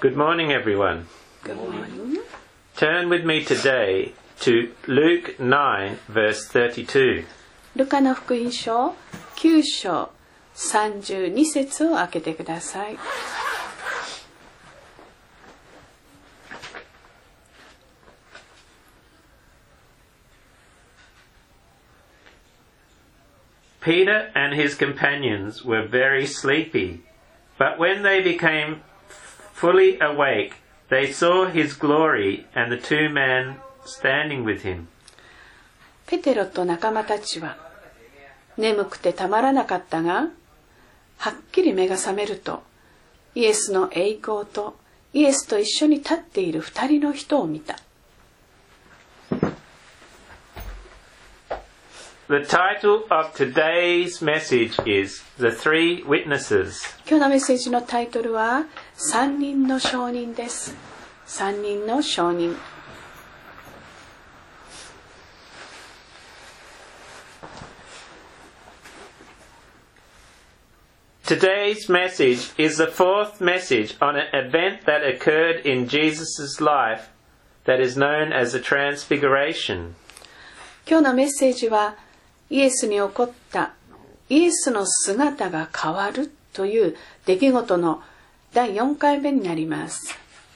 Good morning, everyone. Good morning. Turn with me today to Luke 9, verse 32. ルカの福音書9章32節を開けてください。 Peter and his companions were very sleepy, but when they became fully awake, they saw his glory and the two men standing with him. ペテロと仲間たちは眠くてたまらなかったが、はっきり目が覚めると、イエスの栄光とイエスと一緒に立っている二人の人を見た。 The title of today's message is The Three Witnesses. 今日のメッセージのタイトルは三人の証人です。三人の証人。 Today's message is the fourth message on an event that occurred in Jesus' life that is known as the Transfiguration. 今日のメッセージはイエスに起こったイエスの姿が変わるという出来事の第4回目になります。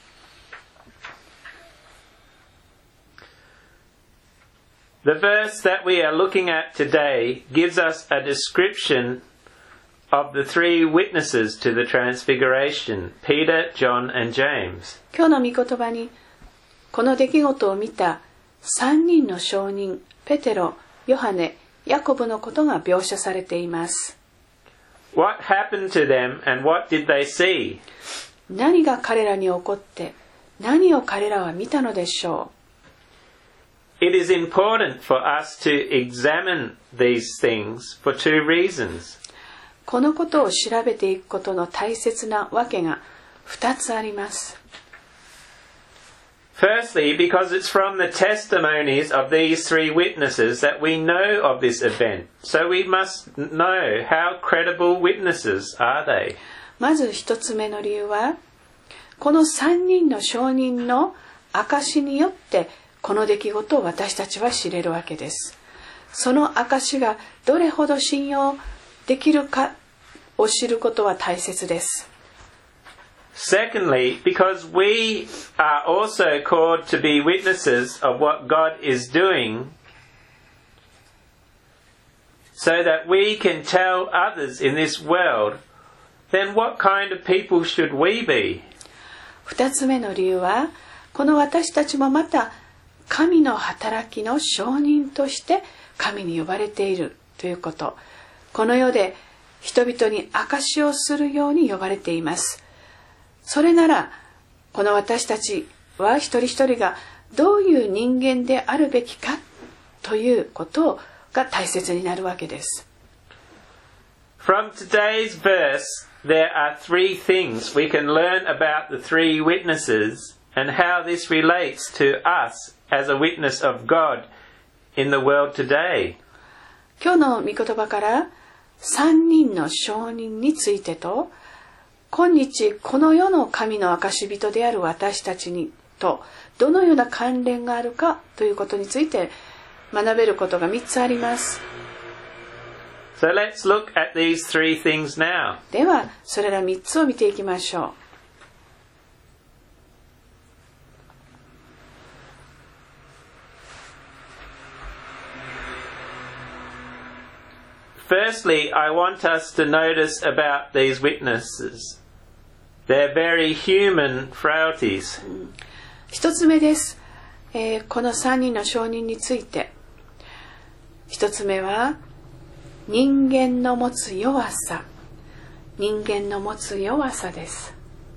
The verse that we are looking at today gives us a description of the three witnesses to the Transfiguration, Peter, John, and James. 今日の御言葉にこの出来事を見た3人の証人、ペテロ、ヨハネ、ヤコブのことが描写されています。 What happened to them and what did they see? 何が彼らに起こって何を彼らは見たのでしょう。 It is important for us to examine these things for two reasons. このことを調べていくことの大切なわけが2つあります。 Firstly, because it's from the testimonies of these three witnesses that we know of this event. So we must know how credible witnesses are they. まず一つ目の理由は、この3人の証人の証によってこの出来事を私たちは知れるわけです。その証がどれほど信用できるかを知ることは大切です。 Secondly, because we are also called to be witnesses of what God is doing, so that we can tell others in this world, then what kind of people should we be? 二つ目の理由は、この私たちもまた神の働きの証人として神に呼ばれているということ。この世で人々に証しをするように呼ばれています。それなら、この私たちは一人一人がどういう人間であるべきかということが大切になるわけです。 From today's verse, there are three things we can learn about the three witnesses and how this relates to us as a witness of God in the world today. 今日の御言葉から3人の証人についてと、今日この世の神の証人である私たちにとどのような関連があるかということについて学べることが3つあります。 So let's look at these three things now. ではそれら3つを見ていきましょう。Firstly, I want us to notice about these witnesses. Their very human frailties. 一つ目です。この3人の証人について。一つ目は人間の持つ弱さ。人間の持つ弱さです。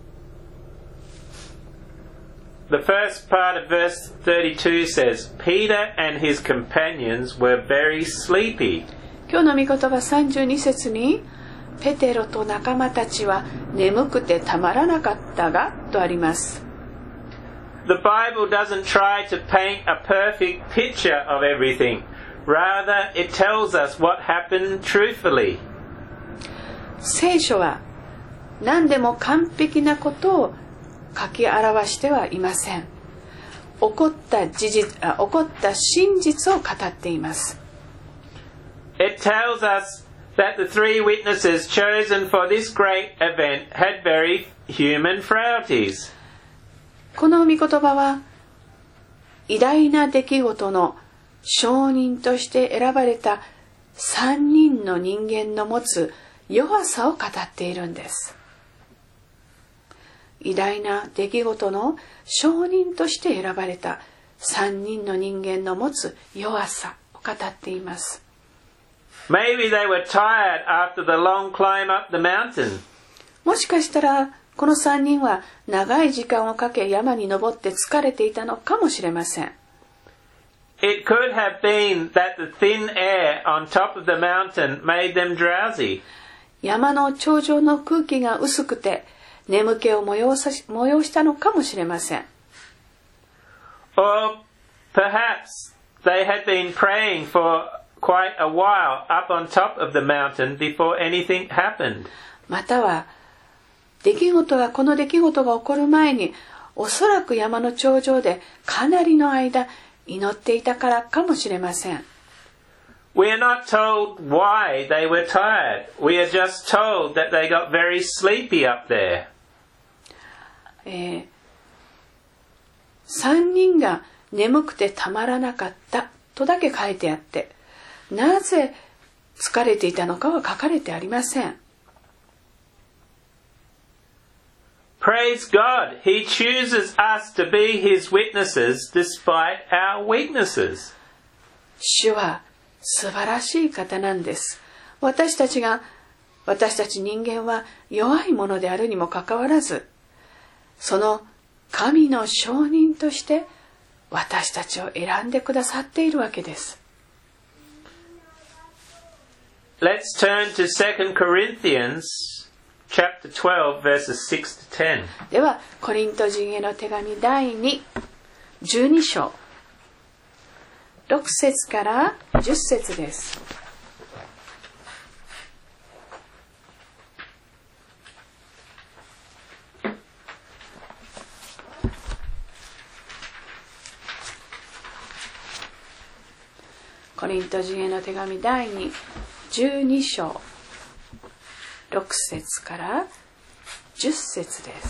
The first part of verse 32 says, Peter and his companions were very sleepy. 今日の御言葉32節に、ペテロと仲間たちは眠くてたまらなかったがとあります。 The Bible doesn't try to paint a perfect picture of everything. Rather, it tells us what happened truthfully. 聖書は何でも完璧なことを書き表してはいません。起こった真実を語っています。 It tells us that the three witnesses chosen for this great event had very human frailties. この御言葉は、偉大な出来事の証人として選ばれた3人の人間の持つ弱さを語っているんです。偉大な出来事の証人として選ばれた3人の人間の持つ弱さを語っています。 Maybe they were tired after the long climb up the mountain. もしかしたらこの3人は長い時間をかけ山に登って疲れていたのかもしれません。 It could have been that the thin air on top of the mountain made them drowsy. 山の頂上の空気が薄くて眠気を催したのかもしれません。 Or perhaps they had been praying for quite a while up on top of the mountain before anything happened. またはこの出来事が起こる前におそらく山の頂上でかなりの間祈っていたからかもしれません。 We are not told why they were tired. We are just told that they got very sleepy up there. 3人が眠くてたまらなかったとだけ書いてあって、なぜ疲れていたのかは書かれてありません。 Praise God, He chooses us to be His witnesses despite our weaknesses. 主は素晴らしい方なんです。私たち人間は弱いものであるにもかかわらず、その神の証人として私たちを選んでくださっているわけです。 Let's turn to 2 Corinthians chapter 12 verses 6 to 10. ではコリント人への手紙第12章6節から10節です。コリント人への手紙第12章6節から10節です。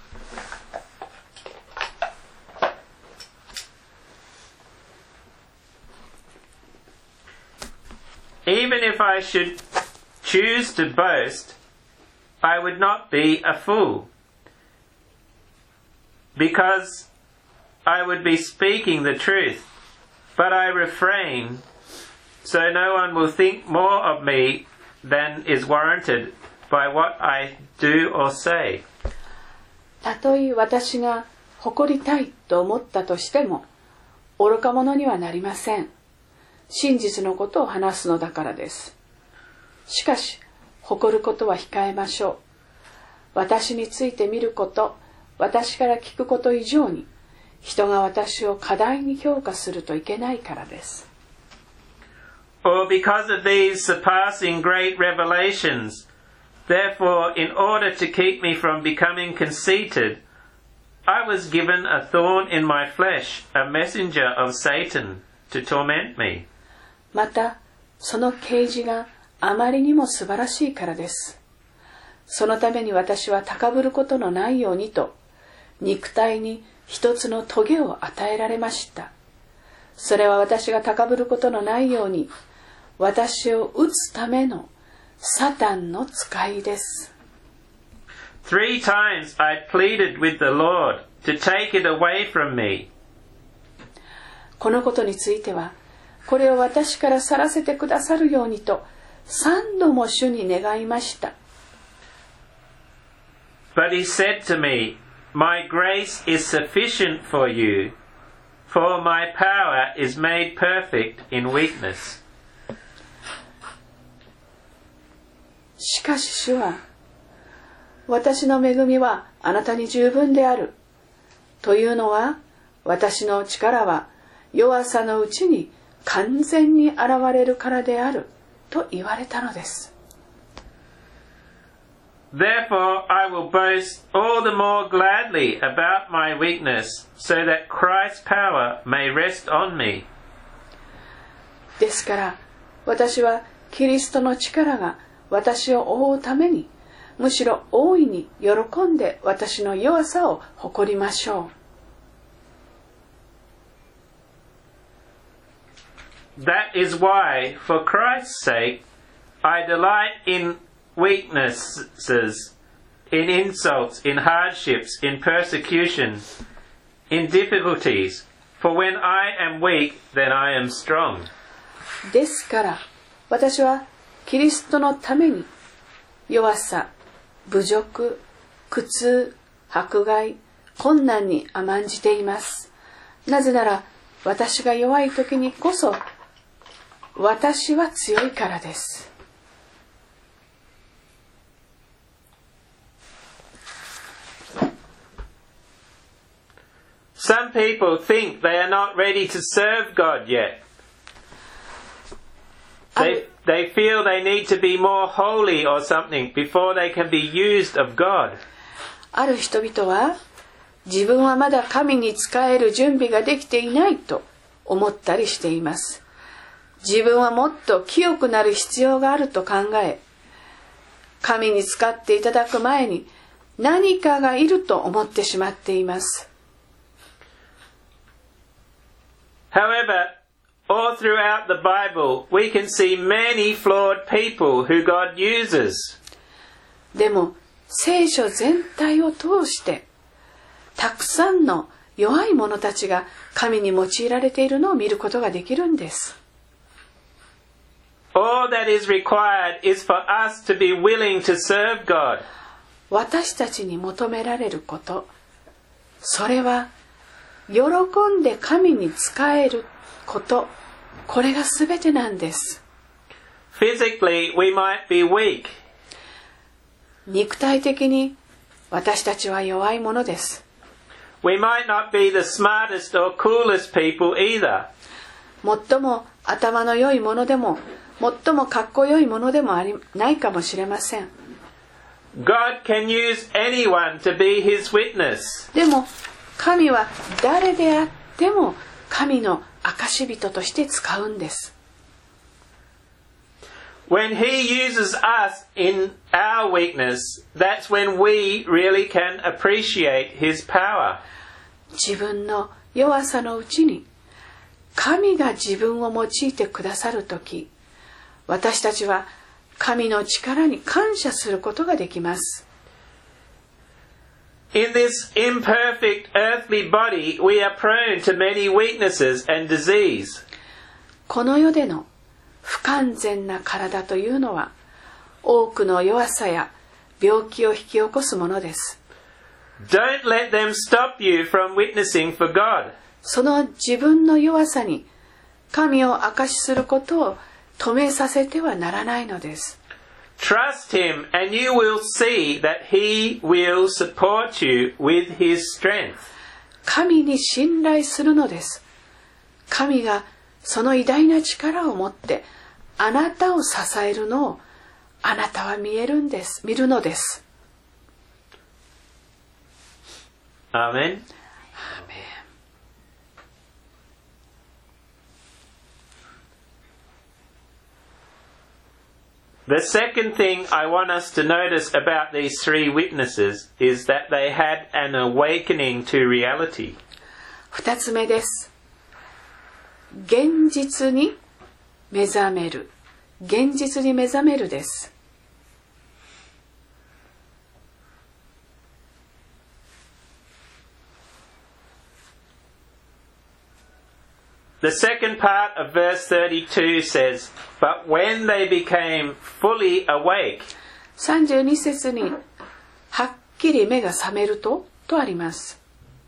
Even if I should choose to boast, I would not be a fool, because I would be speaking the truth, but I refrain, so no one will think more of me than is warranted by what I do or say. たとえ私が誇りたいと思ったとしても、愚か者にはなりません。真実のことを話すのだからです。しかし、誇ることは控えましょう。私について見ること、私から聞くこと以上に、人が私を過大に評価するといけないからです。 Or because of these surpassing great revelations, therefore, in order to keep me from becoming conceited, I was given a thorn in my flesh, a messenger of Satan, to torment me. また、その啓示があまりにも素晴らしいからです。そのために私は高ぶることのないようにと、肉体に一つの棘を与えられました。それは私が高ぶることのないように、私を打つためのサタンの使いです。 3 times I pleaded with the Lord to take it away from me. このことについては、これを私から去らせてくださるようにと3度も主に願いました。 But he said to me, My grace is sufficient for you, for my power is made perfect in weakness. しかし主は、私の恵みはあなたに十分である。というのは、私の力は弱さのうちに完全に現れるからであると言われたのです。 Therefore I will boast all the more gladly about my weakness, so that Christ's power may rest on me. ですから私はキリストの力が私を覆うために、むしろ大いに喜んで私の弱さを誇りましょう。That is why, for Christ's sake, I delight in weaknesses, in insults, in hardships, in persecution, in difficulties. For when I am weak, then I am strong. ですから私はキリストのために弱さ、侮辱、苦痛、迫害、困難に甘んじています。なぜなら私が弱い時にこそ私は強いからです。 Some people think they are not ready to serve God yet. They feel they need to be more holy or something before they can be used of God. ある人々は自分はまだ神に仕える準備ができていないと思ったりしています。自分はもっと清くなる必要があると考え、神に仕っていただく前に何かがいると思ってしまっています。 However, all throughout the Bible, we can see many flawed people who God uses. でも、聖書全体を通して、たくさんの弱い者たちが神に用いられているのを見ることができるんです。 All that is required is for us to be willing to serve God. 私たちに求められること、それは、喜んで神に仕えること、これがすべてなんです。 Physically, we might be weak. 肉体的に私たちは弱いものです。 We might not be the smartest or coolest people either. 最も頭の良いものでも、最もかっこよいものでもないかもしれません。 God can use anyone to be His witness. でも、神は誰であっても神の証人として使うんです。 When He uses us in our weakness, that's when we really can appreciate His power. 自分の弱さのうちに神が自分を用いてくださるとき、私たちは神の力に感謝することができます。 In this imperfect earthly body, we are prone to many weaknesses and disease. この世での不完全な体というのは、多くの弱さや病気を引き起こすものです。 Don't let them stop you from witnessing for God. その自分の弱さに神を証しすることを止めさせてはならないのです。 Trust Him and you will see that He will support you with His strength. 神に信頼するのです。神がその偉大な力を持ってあなたを支えるのをあなたは見るのです。 アーメン。The second thing I want us to notice about these three witnesses is that they had an awakening to reality. 二つ目です。現実に目覚める。現実に目覚めるです。 The second part of verse 32 says, But when they became fully awake, 32節にはっきり目が覚めるとあります。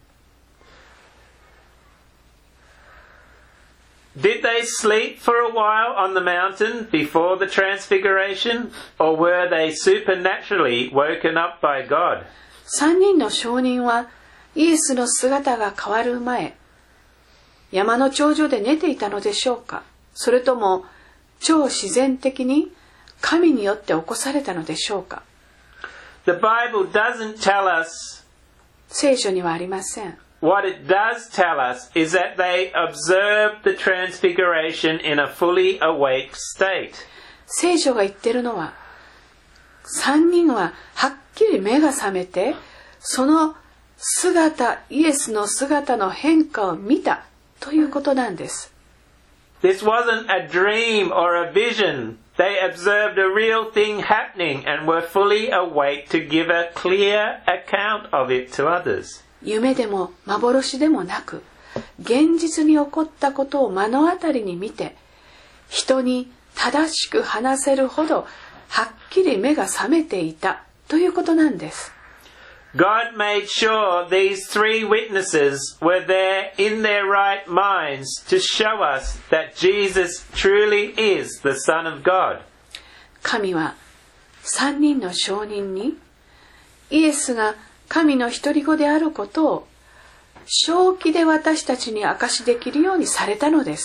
Did they sleep for a while on the mountain before the transfiguration, or were they supernaturally woken up by God? 3人の証人はイエスの姿が変わる前、山の頂上で寝ていたのでしょうか、それとも超自然的に神によって起こされたのでしょうか。 The Bible doesn't tell us 聖書にはありません。 what it does tell us is that they observed the transfiguration in a fully awake state. 聖書が言ってるのは、3人ははっきり目が覚めて、その姿、イエスの姿の変化を見たということなんです。 This wasn't a dream or a vision. They observed a real thing happening and were fully awake to give a clear account of it to others. 夢でも幻でもなく、現実に起こったことを目の当たりに見て、人に正しく話せるほどはっきり目が覚めていたということなんです。 God made sure these three witnesses were there in their right minds to show us that Jesus truly is the Son of God. 神は3人の証人にイエスが神の独り子であることを正気で私たちに証しできるようにされたのです。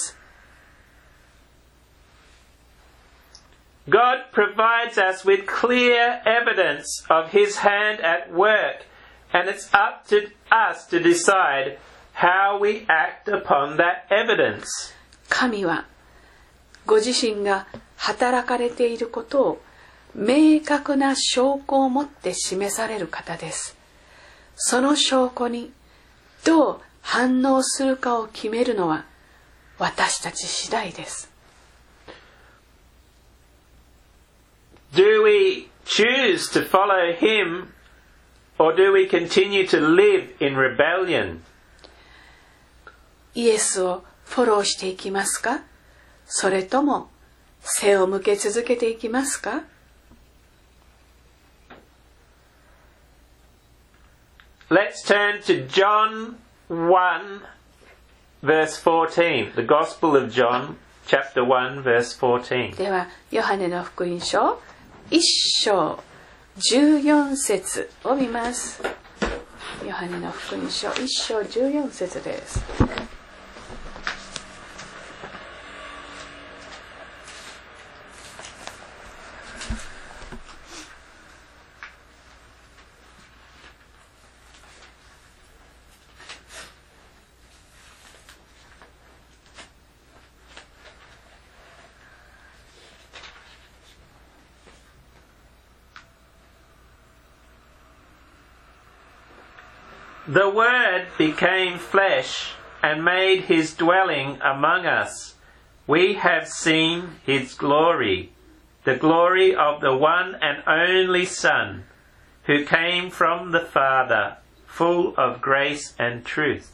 God provides us with clear evidence of His hand at work, and it's up to us to decide how we act upon that evidence. 神はご自身が働かれていることを明確な証拠を持って示される方です。その証拠にどう反応するかを決めるのは私たち次第です。 Do we choose to follow Him, or do we continue to live in rebellion? イエスをフォローしていきますか？それとも背を向け続けていきますか？ Let's turn to John 1, verse 14. The Gospel of John, chapter 1, verse 14. では、ヨハネの福音書1章14節を見ます。ヨハネの福音書1章14節です。 The Word became flesh and made His dwelling among us. We have seen His glory, the glory of the one and only Son, who came from the Father, full of grace and truth.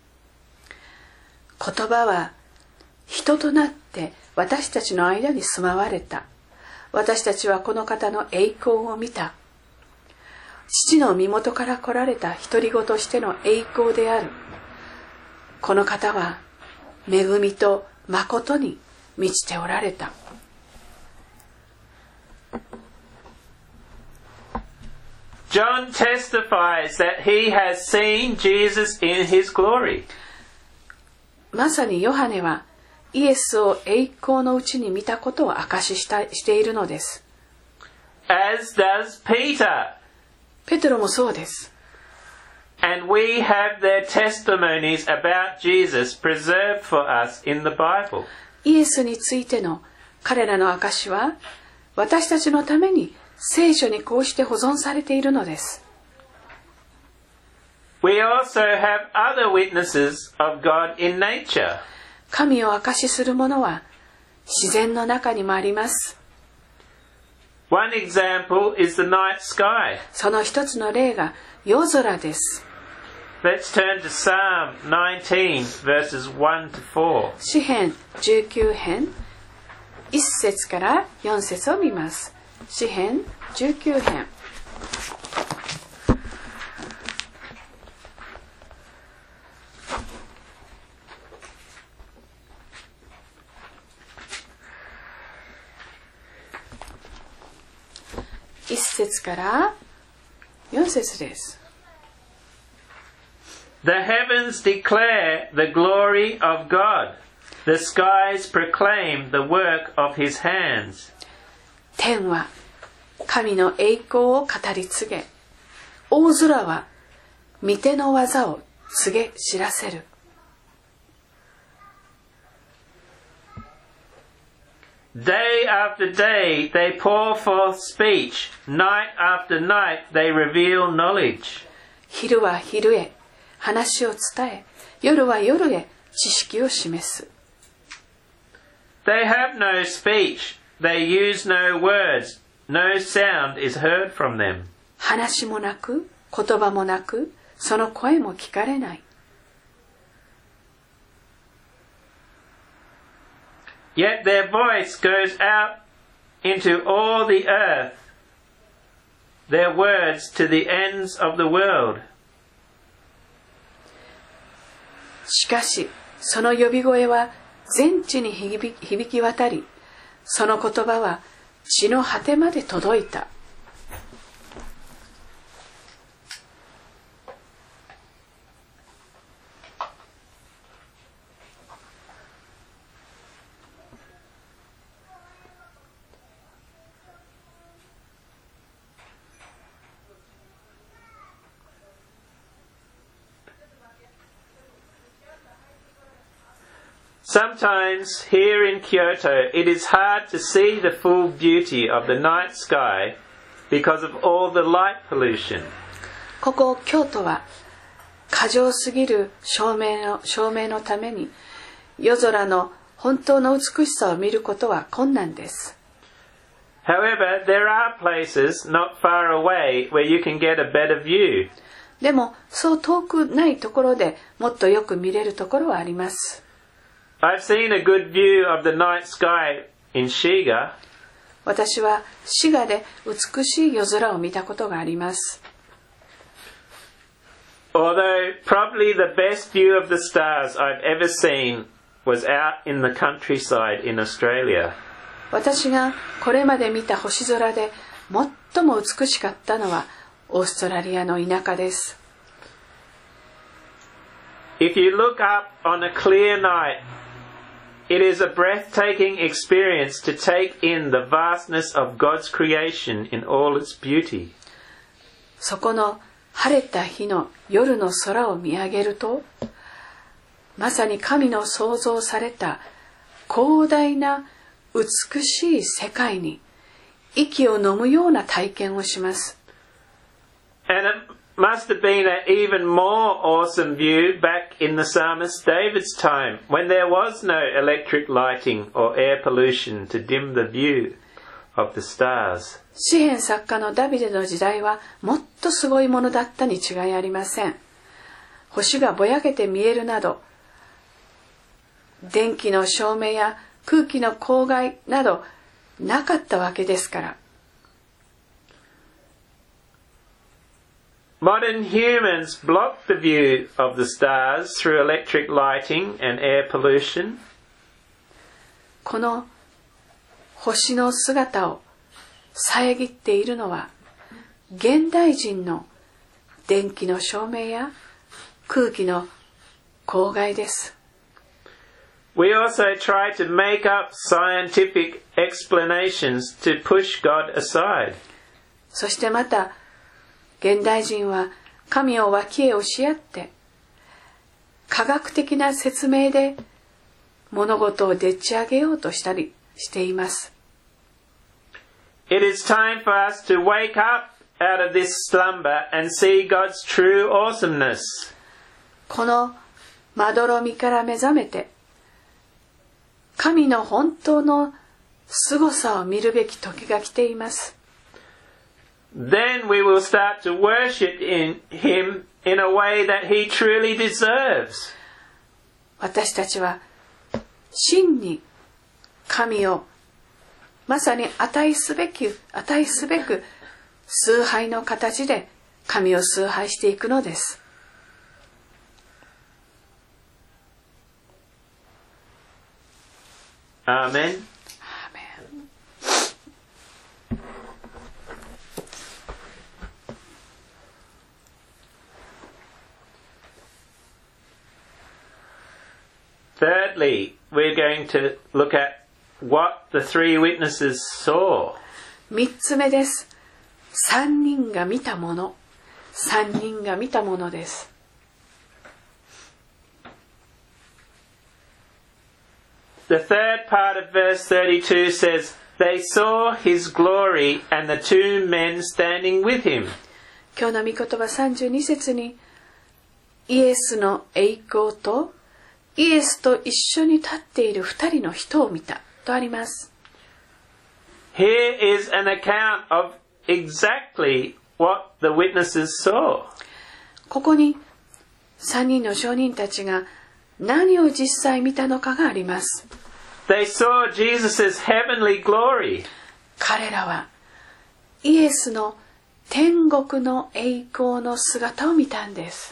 言葉は人となって私たちの間に住まわれた。私たちはこの方の栄光を見た。父の身元から来られた独り子としての栄光である。この方は恵みと誠に満ちておられた。 John testifies that he has seen Jesus in his glory. まさにヨハネはイエスを栄光のうちに見たことを証ししているのです。 As does Peter. ペテロもそうです。 And we have their testimonies about Jesus preserved for us in the Bible. イエスについての彼らの証しは私たちのために聖書にこうして保存されているのです。 We also have other witnesses of God in nature. 神を証しするものは自然の中にもあります。 One example is the night sky. その一つの例が夜空です。 Let's turn to Psalm 19 verses 1 to 4. 詩編19編1節から4節を見ます。詩編19編1節から4節です。 The heavens declare the glory of God. The skies proclaim the work of His hands. 天は神の栄光を語り継げ、大空は御手の技を告げ知らせる。 Day after day they pour forth speech. Night after night they reveal knowledge. 昼は昼へ話を伝え、夜は夜へ知識を示す。 They have no speech. They use no words. No sound is heard from them. 話もなく、言葉もなく、その声も聞かれない。 Yet their voice goes out into all the earth, their words to the ends of the world. しかし、その呼び声は全地に響き渡り、その言葉は地の果てまで届いた。 Sometimes here in Kyoto it is hard to see the full beauty of the night sky because of all the light pollution. ここ京都は過剰すぎる照明のために夜空の本当の美しさを見ることは困難です。 However, there are places not far away where you can get a better view. でもそう遠くないところでもっとよく見れるところはあります。 I've seen a good view of the night sky in Shiga. 私は滋賀で美しい夜空を見たことがあります。 Although probably the best view of the stars I've ever seen was out in the countryside in Australia. 私がこれまで見た星空で最も美しかったのはオーストラリアの田舎です。 If you look up on a clear night, it is a breathtaking experience to take in the vastness of God's creation in all its beauty. そこの晴れた日の夜の空を見上げると、まさに神の創造された広大な美しい世界に息を飲むような体験をします。 And it must have been an even more awesome view back in the psalmist David's time, when there was no electric lighting or air pollution to dim the view of the stars. 詩編作家のダビデの時代はもっとすごいものだったに違いありません。星がぼやけて見えるなど、電気の照明や空気の公害などなかったわけですから。 Modern humans block the view of the stars through electric lighting and air pollution. この星の姿を遮っているのは現代人の電気の照明や空気の公害です。 We also try to make up scientific explanations to push God aside. そしてまた現代人は神を脇へ押しやって科学的な説明で物事をでっち上げようとしたりしています。 It is time for us to wake up out of this slumber and see God's true awesomeness. このまどろみから目覚めて神の本当の凄さを見るべき時が来ています。 Then we will start to worship Him in a way that He truly deserves. 私たちは真に神をまさに値すべく崇拝の形で神を崇拝していくのです。 アーメン。Thirdly, we're going to look at what the three witnesses saw. 3つ目です。 3人が見たもの、3人が見たものです。 The third part of verse 32 says, They saw his glory and the two men standing with him. 今日の御言葉32節に、イエスの栄光とイエスと一緒に立っている2人の人を見たとあります。 Here is an account of exactly what the witnesses saw. ここに3人の証人たちが何を実際見たのかがあります。 They saw Jesus' heavenly glory. 彼らはイエスの天国の栄光の姿を見たんです。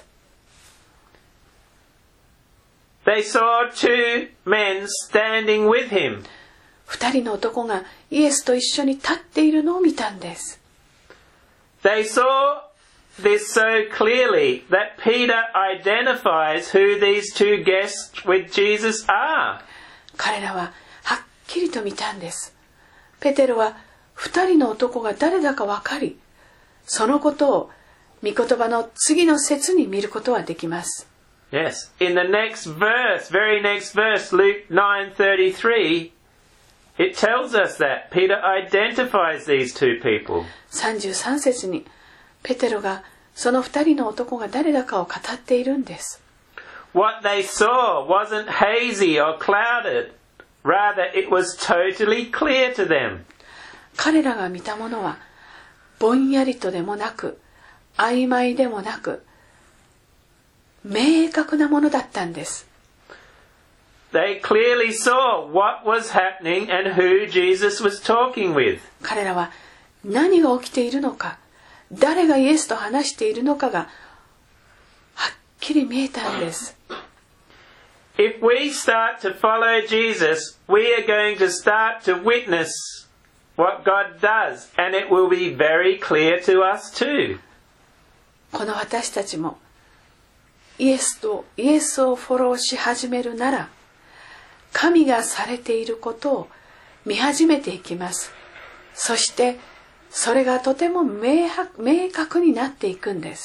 They saw two men standing with him. 2人の男がイエスと一緒に立っているのを見たんです。 They saw this so clearly that Peter identifies who these two guests with Jesus are. 彼らははっきりと見たんです。ペテロは2人の男が誰だか分かり、そのことを御言葉の次の節に見ることはできます。 Yes, in the next verse, very next verse, Luke 9:33, it tells us that Peter identifies these two people. 33節にペテロがその2人の男が誰だかを語っているんです。 What they saw wasn't hazy or clouded. Rather, it was totally clear to them. 彼らが見たものはぼんやりとでもなく曖昧でもなく明確なものだったんです。 They clearly saw what was happening and who Jesus was talking with. 彼らは何が起きているのか、誰がイエスと話しているのかがはっきり見えたんです。 If we start to follow Jesus, we are going to start to witness what God does, and it will be very clear to us too. この私たちもイエスをフォローし始めるなら、神がされていることを見始めていきます。そしてそれがとても明確になっていくんです。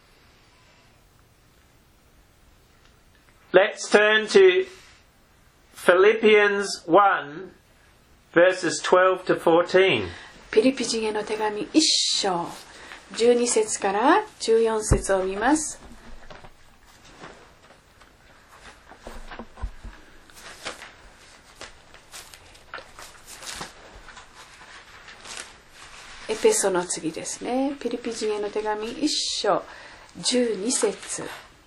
Let's turn to Philippians 1, verses 12 to 14. ピリピ人への手紙1章12節から14節を見ます。エペソの次ですね。ピリピ人への手紙1章12節。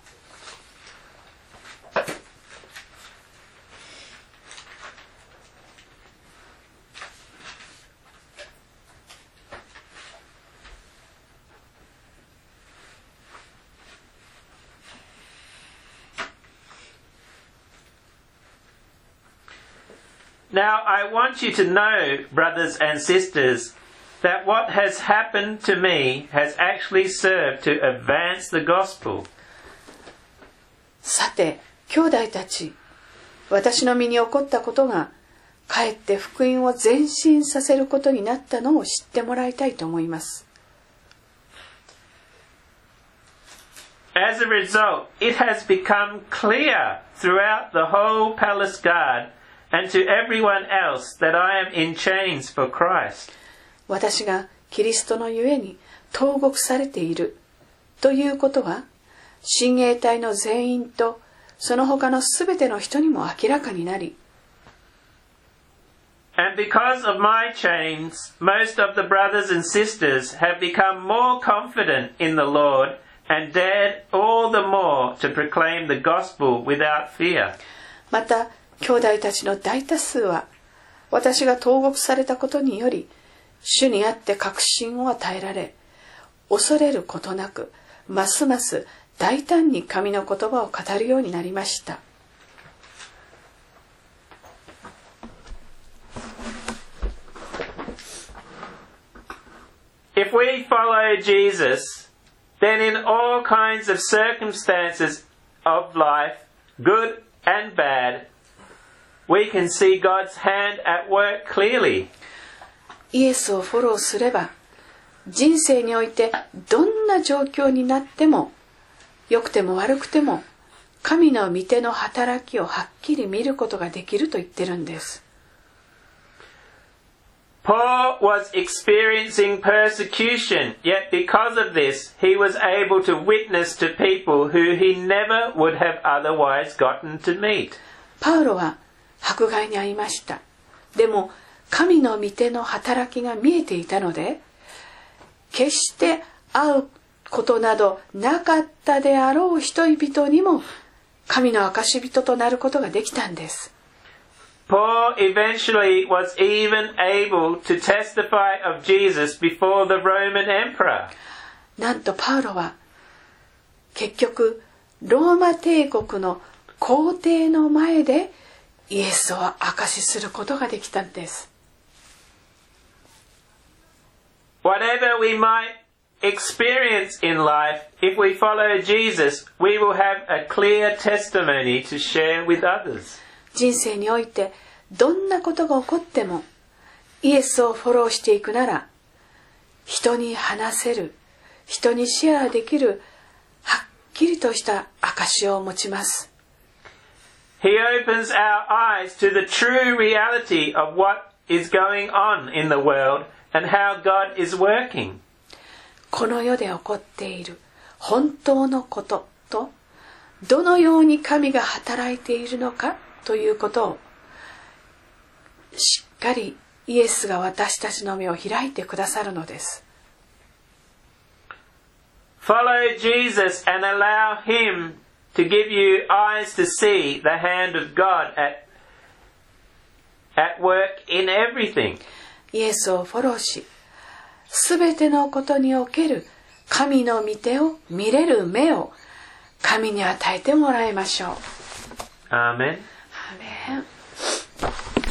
Now, I want you to know, brothers and sisters, that what has happened to me has actually served to advance the gospel. さて、兄弟たち、私の身に起こったことが、かえって福音を前進させることになったのを知ってもらいたいと思います。 As a result, it has become clear throughout the whole palace guard and to everyone else that I am in chains for Christ. 私がキリストのゆえに投獄されているということは、親衛隊の全員とその他のすべての人にも明らかになり、 And because of my chains, most of the brothers and sisters have become more confident in the Lord and dared all the more to proclaim the gospel without fear. また兄弟たちの大多数は、私が投獄されたことにより主にあって確信を与えられ、恐れることなくますます大胆に神の言葉を語るようになりました。 If we follow Jesus, then in all kinds of circumstances of life, good and bad, we can see God's hand at work clearly. イエスをフォローすれば、 人生においてどんな状況になっても、良くても悪くても、神の御手の働きをはっきり見ることができると言ってるんです。 Paul was experiencing persecution, yet because of this, he was able to witness to people who he never would have otherwise gotten to meet. パウロは迫害に遭いました。でも、神の御手の働きが見えていたので、決して会うことなどなかったであろう人々にも、神の証人となることができたんです。 Paul eventually was even able to testify of Jesus before the Roman emperor. なんとパウロは結局ローマ帝国の皇帝の前でイエスを証しすることができたんです。 Whatever we might experience in life, if we follow Jesus, we will have a clear testimony to share with others. 人生においてどんなことが起こってもイエスをフォローしていくなら、人に話せる、人にシェアできるはっきりとした証を持ちます。 He opens our eyes to the true reality of what is going on in the world and how God is working. この世で起こっている本当のことと、どのように神が働いているのかということをしっかりイエスが私たちの目を開いてくださるのです。 Follow Jesus and allow him to give you eyes to see the hand of God at work in everything. イエスをフォローし、すべてのことにおける神の御手を見れる目を神に与えてもらいましょう。 Amen. アーメン。